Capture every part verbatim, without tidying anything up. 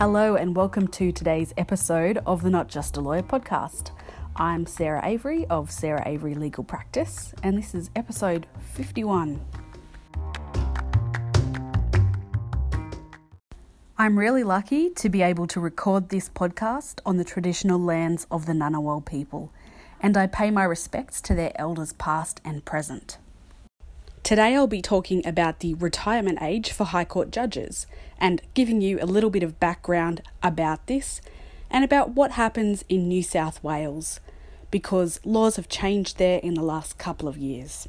Hello and welcome to today's episode of the Not Just a Lawyer podcast. I'm Sarah Avery of Sarah Avery Legal Practice, and this is episode fifty-one. I'm really lucky to be able to record this podcast on the traditional lands of the Ngunnawal people, and I pay my respects to their elders past and present. Today I'll be talking about the retirement age for High Court judges and giving you a little bit of background about this and about what happens in New South Wales, because laws have changed there in the last couple of years.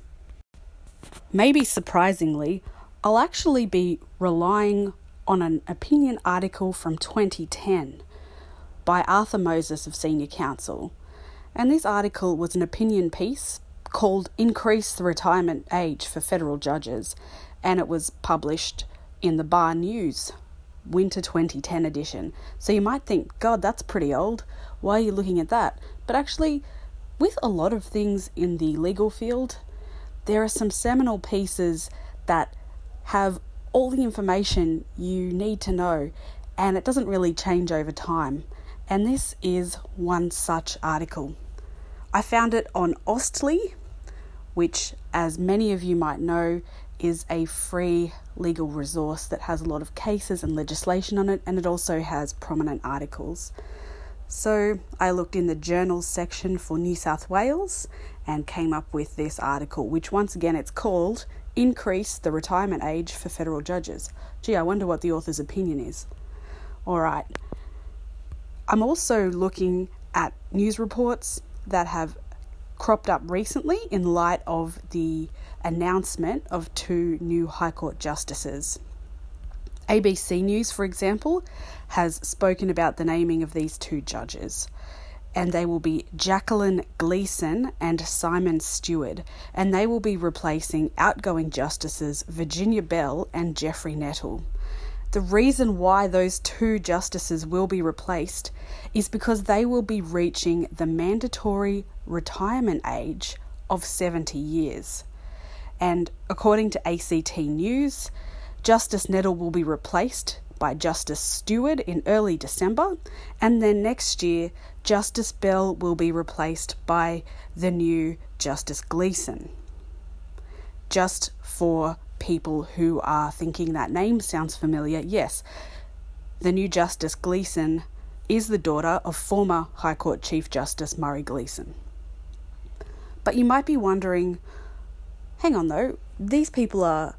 Maybe surprisingly, I'll actually be relying on an opinion article from twenty ten by Arthur Moses of Senior Counsel, and this article was an opinion piece called Increase the Retirement Age for Federal Judges, and it was published in the Bar News, Winter twenty ten edition. So you might think, God, that's pretty old. Why are you looking at that? But actually, with a lot of things in the legal field, there are some seminal pieces that have all the information you need to know, and it doesn't really change over time. And this is one such article. I found it on Austly, which, as many of you might know, is a free legal resource that has a lot of cases and legislation on it, and it also has prominent articles. So I looked in the journals section for New South Wales and came up with this article, which once again it's called Increase the Retirement Age for Federal Judges. Gee, I wonder what the author's opinion is. All right. I'm also looking at news reports that have cropped up recently in light of the announcement of two new High Court justices. A B C News, for example, has spoken about the naming of these two judges, and they will be Jacqueline Gleeson and Simon Stewart, and they will be replacing outgoing justices Virginia Bell and Jeffrey Nettle. The reason why those two justices will be replaced is because they will be reaching the mandatory retirement age of seventy years. And according to A C T News, Justice Nettle will be replaced by Justice Stewart in early December, and then next year, Justice Bell will be replaced by the new Justice Gleeson. Just for people who are thinking that name sounds familiar, yes, the new Justice Gleeson is the daughter of former High Court Chief Justice Murray Gleeson. But you might be wondering, hang on though, these people are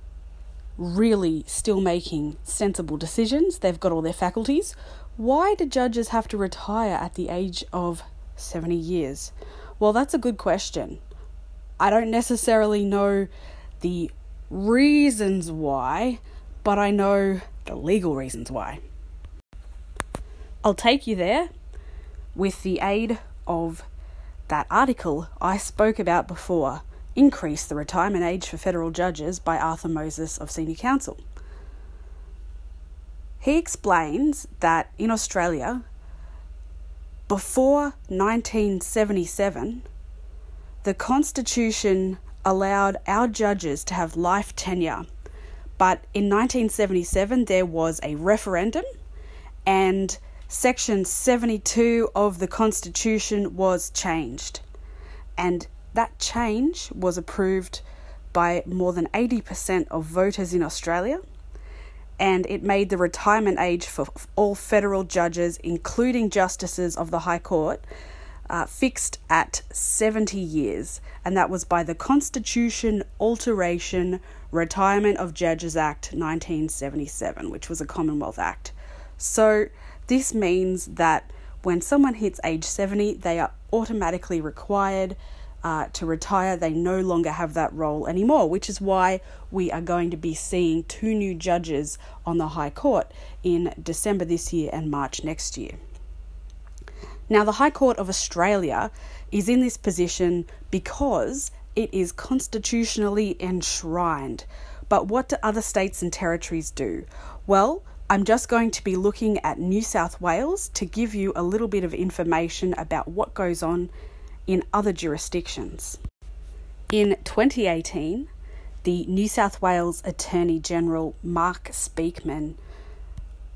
really still making sensible decisions, they've got all their faculties. Why do judges have to retire at the age of seventy years? Well, that's a good question. I don't necessarily know the reasons why, but I know the legal reasons why. I'll take you there with the aid of that article I spoke about before, Increase the Retirement Age for Federal Judges by Arthur Moses of Senior Counsel. He explains that in Australia, before nineteen seventy-seven, the Constitution allowed our judges to have life tenure. But in nineteen seventy-seven, there was a referendum, and Section seventy-two of the Constitution was changed. And that change was approved by more than eighty percent of voters in Australia, and it made the retirement age for all federal judges, including justices of the High Court, Uh, fixed at seventy years, and that was by the Constitution Alteration Retirement of Judges Act nineteen seventy-seven, which was a Commonwealth Act. So this means that when someone hits age seventy, they are automatically required uh, to retire. They no longer have that role anymore, which is why we are going to be seeing two new judges on the High Court in December this year and March next year. Now, the High Court of Australia is in this position because it is constitutionally enshrined. But what do other states and territories do? Well, I'm just going to be looking at New South Wales to give you a little bit of information about what goes on in other jurisdictions. In twenty eighteen, the New South Wales Attorney General Mark Speakman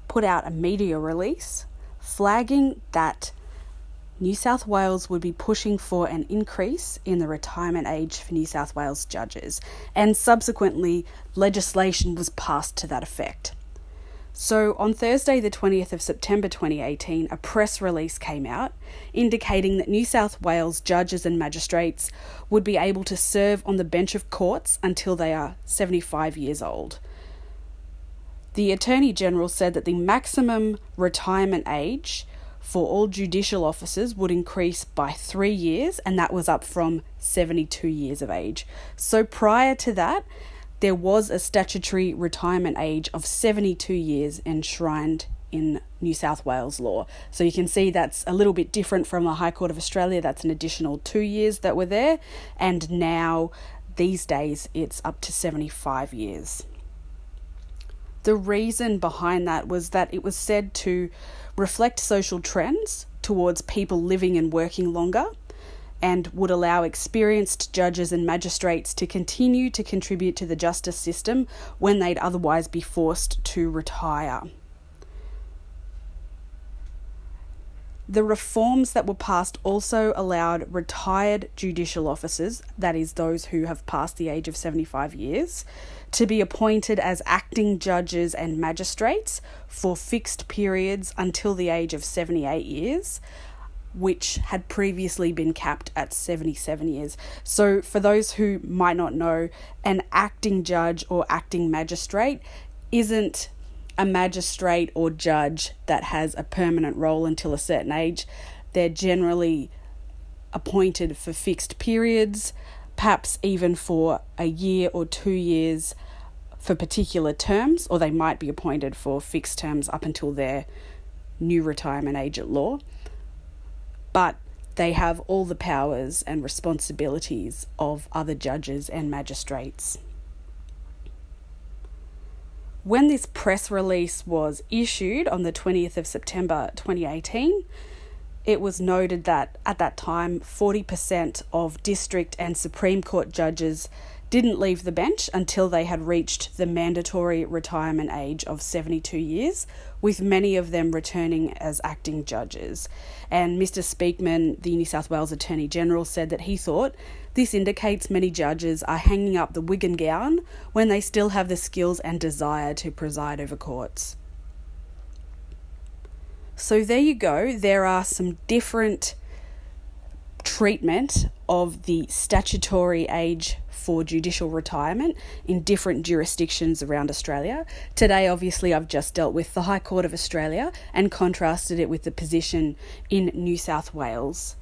put out a media release flagging that New South Wales would be pushing for an increase in the retirement age for New South Wales judges, and subsequently legislation was passed to that effect. So on Thursday the twentieth of September twenty eighteen, a press release came out indicating that New South Wales judges and magistrates would be able to serve on the bench of courts until they are seventy-five years old. The Attorney General said that the maximum retirement age for all judicial officers would increase by three years, and that was up from seventy-two years of age. So prior to that, there was a statutory retirement age of seventy-two years enshrined in New South Wales law. So you can see that's a little bit different from the High Court of Australia. That's an additional two years that were there, and now these days it's up to seventy-five years. The reason behind that was that it was said to reflect social trends towards people living and working longer, and would allow experienced judges and magistrates to continue to contribute to the justice system when they'd otherwise be forced to retire. The reforms that were passed also allowed retired judicial officers, that is those who have passed the age of seventy-five years, to be appointed as acting judges and magistrates for fixed periods until the age of seventy-eight years, which had previously been capped at seventy-seven years. So for those who might not know, an acting judge or acting magistrate isn't a magistrate or judge that has a permanent role until a certain age. They're generally appointed for fixed periods, perhaps even for a year or two years for particular terms, or they might be appointed for fixed terms up until their new retirement age at law. But they have all the powers and responsibilities of other judges and magistrates. When this press release was issued on the twentieth of September twenty eighteen, it was noted that at that time forty percent of district and Supreme Court judges didn't leave the bench until they had reached the mandatory retirement age of seventy-two years, with many of them returning as acting judges. And Mister Speakman, the New South Wales Attorney General, said that he thought this indicates many judges are hanging up the wig and gown when they still have the skills and desire to preside over courts. So there you go. There are some different treatment of the statutory age for judicial retirement in different jurisdictions around Australia. Today, obviously, I've just dealt with the High Court of Australia and contrasted it with the position in New South Wales.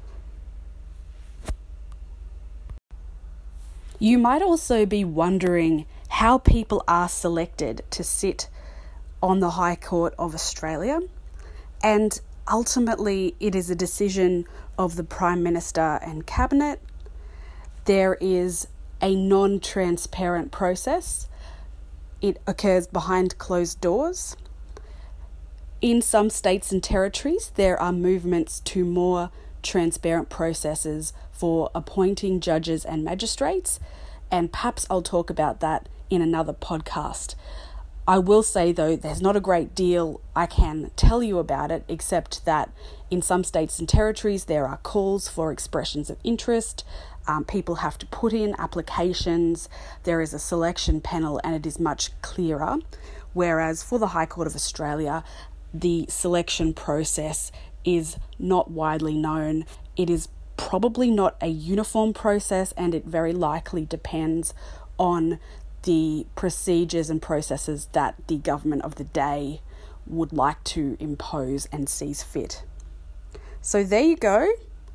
You might also be wondering how people are selected to sit on the High Court of Australia, and ultimately it is a decision of the Prime Minister and Cabinet. There is a non-transparent process. It occurs behind closed doors. In some states and territories, there are movements to more transparent processes for appointing judges and magistrates, and perhaps I'll talk about that in another podcast. I will say, though, there's not a great deal I can tell you about it, except that in some states and territories there are calls for expressions of interest. Um, people have to put in applications. There is a selection panel, and it is much clearer. Whereas for the High Court of Australia, the selection process is not widely known. It is probably not a uniform process, and it very likely depends on the procedures and processes that the government of the day would like to impose and sees fit. So there you go.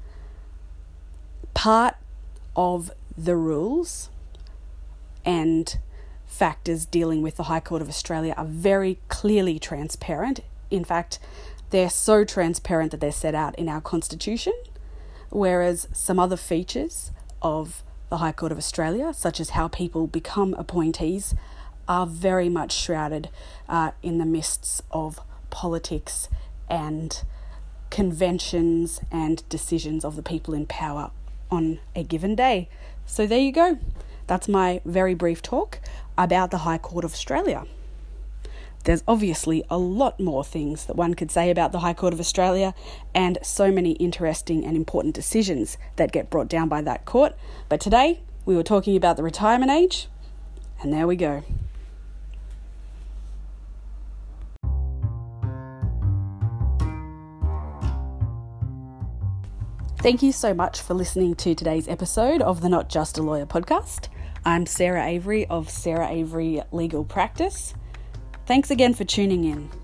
Part of the rules and factors dealing with the High Court of Australia are very clearly transparent. In fact, they're so transparent that they're set out in our Constitution, whereas some other features of the High Court of Australia, such as how people become appointees, are very much shrouded uh, in the mists of politics and conventions and decisions of the people in power on a given day. So there you go. That's my very brief talk about the High Court of Australia. There's obviously a lot more things that one could say about the High Court of Australia and so many interesting and important decisions that get brought down by that court. But today we were talking about the retirement age, and there we go. Thank you so much for listening to today's episode of the Not Just a Lawyer podcast. I'm Sarah Avery of Sarah Avery Legal Practice. Thanks again for tuning in.